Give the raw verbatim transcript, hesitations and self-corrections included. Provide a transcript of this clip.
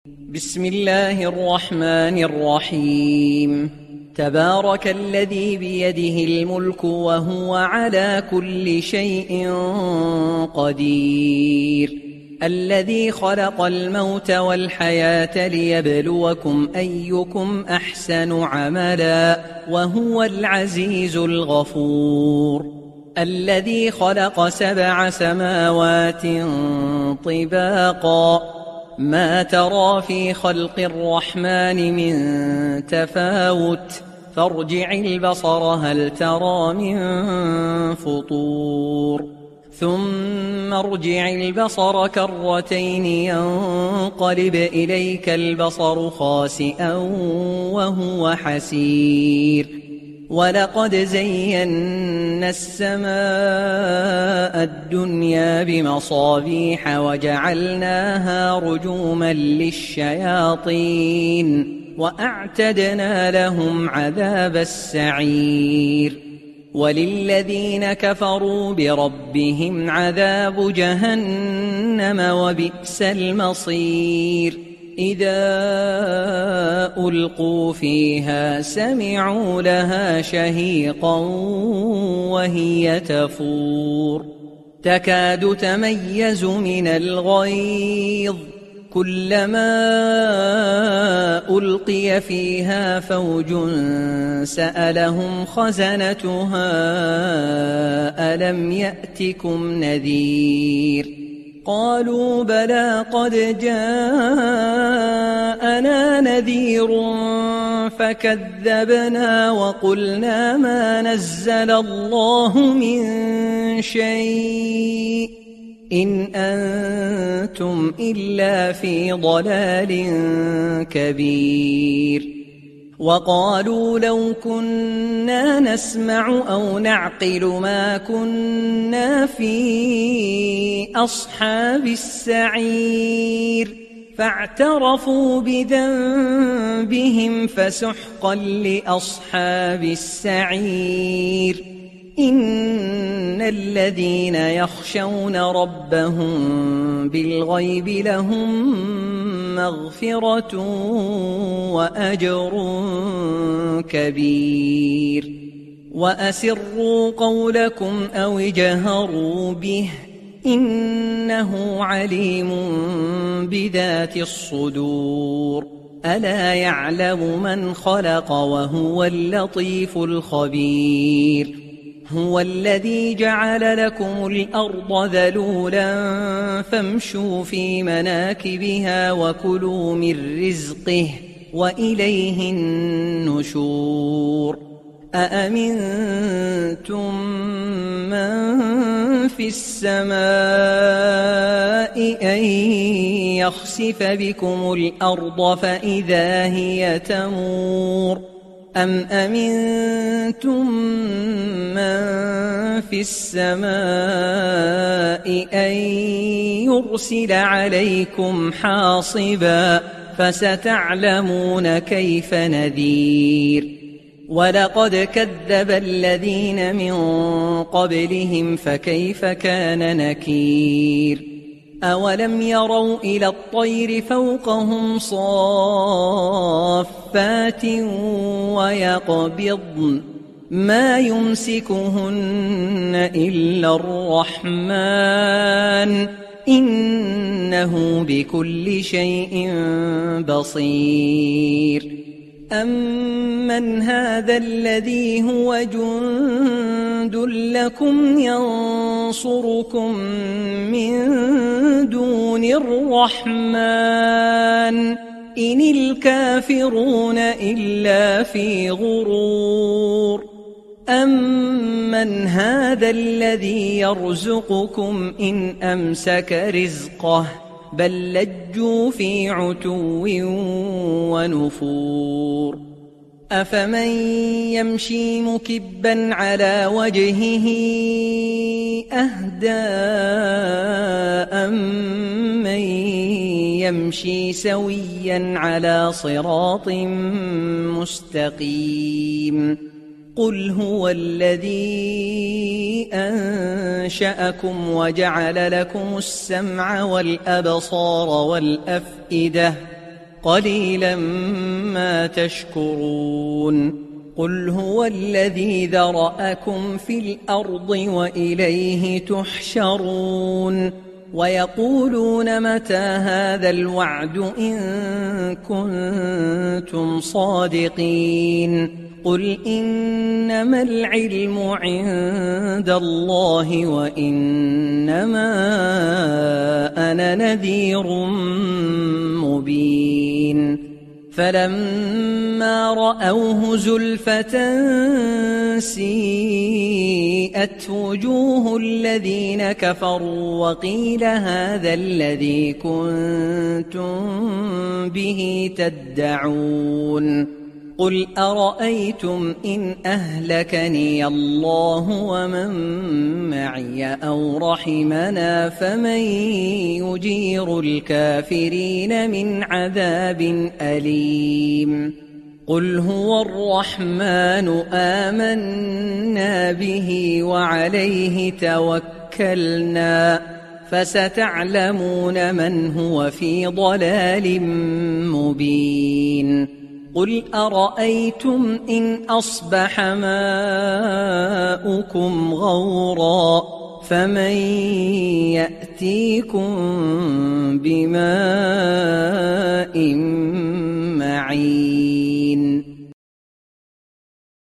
بسم الله الرحمن الرحيم. تبارك الذي بيده الملك وهو على كل شيء قدير، الذي خلق الموت والحياة ليبلوكم أيكم أحسن عملا وهو العزيز الغفور، الذي خلق سبع سماوات طباقا ما ترى في خلق الرحمن من تفاوت فارجع البصر هل ترى من فطور ثم ارجع البصر كرتين ينقلب إليك البصر خاسئا وهو حسير، ولقد زينا السماء الدنيا بمصابيح وجعلناها رجوما للشياطين وأعتدنا لهم عذاب السعير، وللذين كفروا بربهم عذاب جهنم وبئس المصير. إذا ألقوا فيها سمعوا لها شهيقا وهي تفور تكاد تميز من الغيظ، كلما ألقي فيها فوج سألهم خزنتها ألم يأتكم نذير؟ قالوا بلى قد جاءنا نذير فكذبنا وقلنا ما نزل الله من شيء إن أنتم إلا في ضلال كبير. وقالوا لو كنا نسمع أو نعقل ما كنا في أصحاب السعير، فاعترفوا بذنبهم فسحقا لأصحاب السعير. إن الذين يخشون ربهم بالغيب لهم مغفرة وأجر كبير. وأسروا قولكم أو اجهروا به إنه عليم بذات الصدور. ألا يعلم من خلق وهو اللطيف الخبير. هو الذي جعل لكم الأرض ذلولا فامشوا في مناكبها وكلوا من رزقه وإليه النشور. أأمنتم من في السماء أن يخسف بكم الأرض فإذا هي تمور، أم أمنتم من في السماء أن يرسل عليكم حاصبا فستعلمون كيف نذير. ولقد كذب الذين من قبلهم فكيف كان نكير. أولم يروا إلى الطير فوقهم صافات ويقبضن ما يمسكهن إلا الرحمن إنه بكل شيء بصير. أمن هذا الذي هو جند لكم ينصركم من دون الرحمن إن الكافرون إلا في غرور. أمن هذا الذي يرزقكم إن أمسك رزقه بل لجوا في عتو ونفور. أفمن يمشي مكبا على وجهه أهدى أمن يمشي سويا على صراط مستقيم؟ قل هو الذي أنشأكم وجعل لكم السمع والأبصار والأفئدة قليلا ما تشكرون قل هو الذي ذرأكم في الأرض وإليه تحشرون ويقولون متى هذا الوعد إن كنتم صادقين قل إنما العلم عند الله وإنما أنا نذير مبين فلما رأوه زلفة سيئت وجوه الذين كفروا وقيل هذا الذي كنتم به تدعون قل أرأيتم إن أهلكني الله ومن معي أو رحمنا فمن يجير الكافرين من عذاب أليم قل هو الرحمن آمنا به وعليه توكلنا فستعلمون من هو في ضلال مبين قل أرأيتم إن أصبح ماؤكم غورا فمن يأتيكم بماء معين